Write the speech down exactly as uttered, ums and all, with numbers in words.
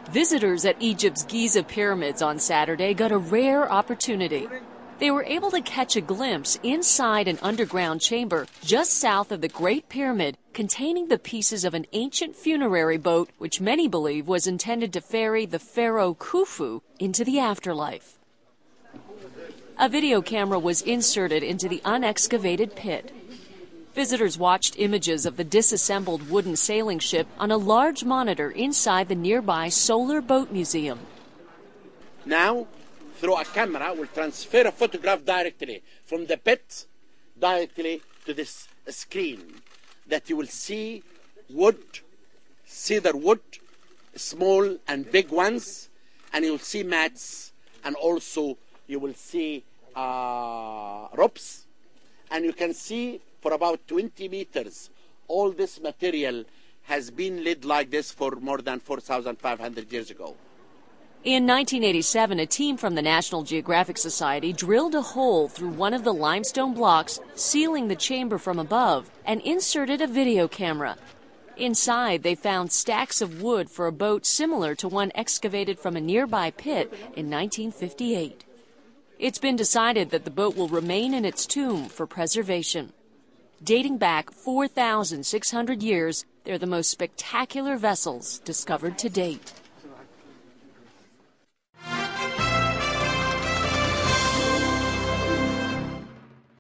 Visitors at Egypt's Giza pyramids on Saturday got a rare opportunity. They were able to catch a glimpse inside an underground chamber just south of the Great Pyramid containing the pieces of an ancient funerary boat which many believe was intended to ferry the pharaoh Khufu into the afterlife. A video camera was inserted into the unexcavated pit. Visitors watched images of the disassembled wooden sailing ship on a large monitor inside the nearby Solar Boat Museum. Now, through a camera, we'll transfer a photograph directly from the pit directly to this screen that you will see wood, cedar wood, small and big ones, and you will see mats, and also you will see uh, ropes, and you can see for about twenty meters all this material has been laid like this for more than four thousand five hundred years ago. In nineteen eighty-seven, a team from the National Geographic Society drilled a hole through one of the limestone blocks, sealing the chamber from above, and inserted a video camera. Inside, they found stacks of wood for a boat similar to one excavated from a nearby pit in nineteen fifty-eight. It's been decided that the boat will remain in its tomb for preservation. Dating back four thousand six hundred years, they're the most spectacular vessels discovered to date.